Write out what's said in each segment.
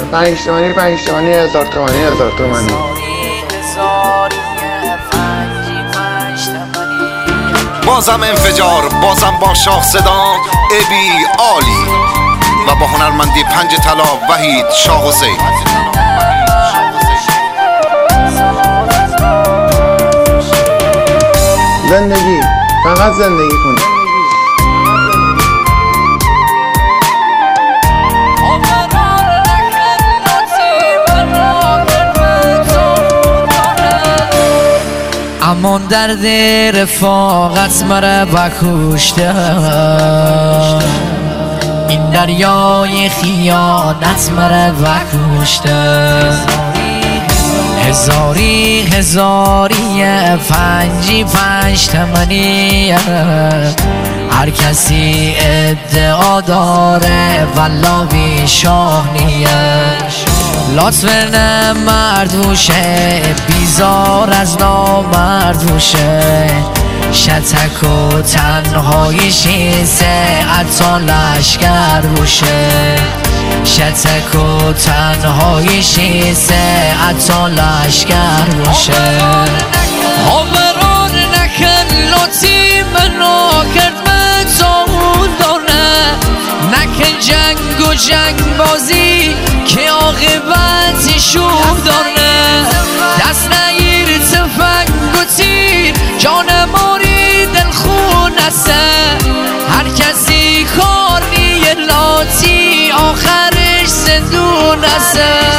5 تومانی 5 تومانی 1000 تومانی 1000 تومانی. بازم انفجار، بازم با شاه صدا ابی عالی و با هنرمندی 5 طلا وحید شاه حسین. زندگی، فقط زندگی کنید. امان درد رفاقت مرا بکشته، این دریای خیانت مرا بکشته. هزاری هزاری 5 تومانی، هر کسی ادعا داره والله بی شاه نیست. لطف مردوشه بیزار از نامردوشه، شتک و تنهایی شیسه عطا لشگر بوشه. شتک و تنهایی شیسه عطا لشگر بوشه. همران نکن لطی منو کرد به تاون داره، نکن جنگ و جنگ بازی که عاقبتی شوم داره. دست نگیر تفنگ و تیر جان ماری دل خون است، هر کسی کار نیه لاتی آخرش زندون است.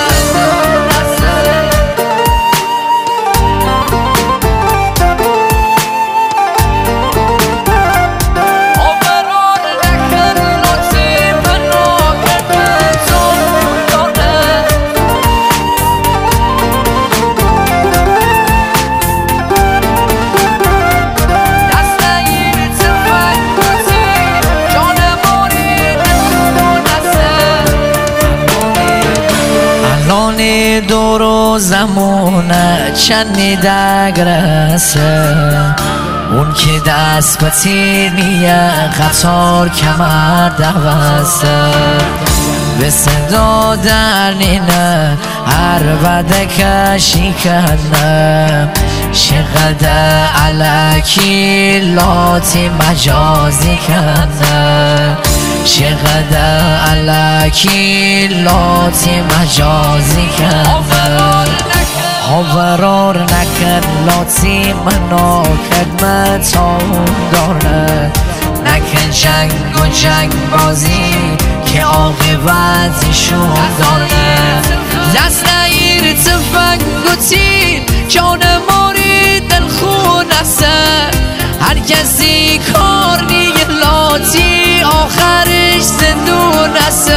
دور و زمونه چندی دگرسه، اون که دست به تیر نیه قطار کمر دوسته. به صدا در نینه هر بده کشی کنه، چقدر علکی لاتی مجازی کنه. چقدر علکی لاتی مجازی کنه. هاورار نکن لاتی منو خدمت اون داره، نکن جنگ و جنگ بازی که عاقبتی شون داره. دست نگیر تفنگ و تیر جان ماری دل خون است، هر کسی کار نیه لاتی آخرش زندون است.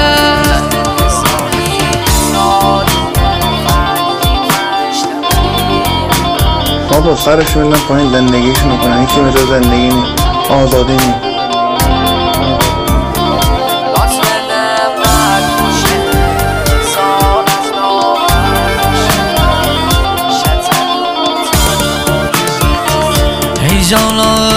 بابا سرش میدن پایین زندگیشونو کنن، هیچی مثل زندگی نی، آزادی نی. ای جانا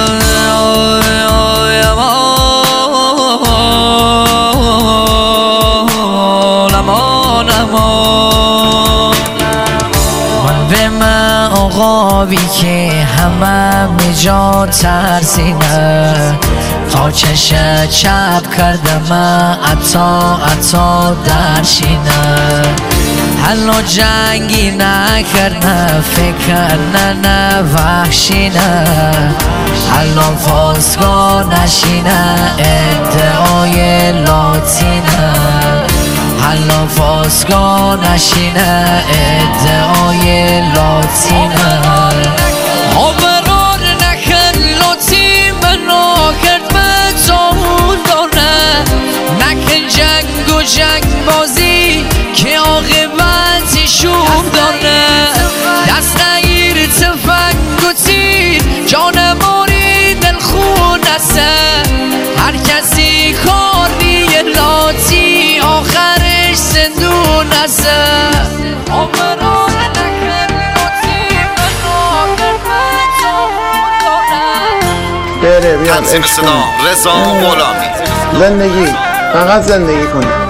آقابی که همه جا ترسینه، تا چش چپ کردم عطا درشینه. حالا جنگی نکرده فکر نه وحشینه، حالا فاسگاه نشینه ادعای لاتینه. حالا فاسگاه نشینه ادعای لاتینه. هاوران نکن لاتی منو کرد به تاون داره، نکن جنگ و جنگ بازی که عاقبتی شوم داره. دست نگیر تفنگ و تیر جان ماری دل خون است، هر کسی کار نیه لاتی آخرش زندون است. بره بیان تنظیم صدا رضا غلامی. زندگی، فقط زندگی کنید.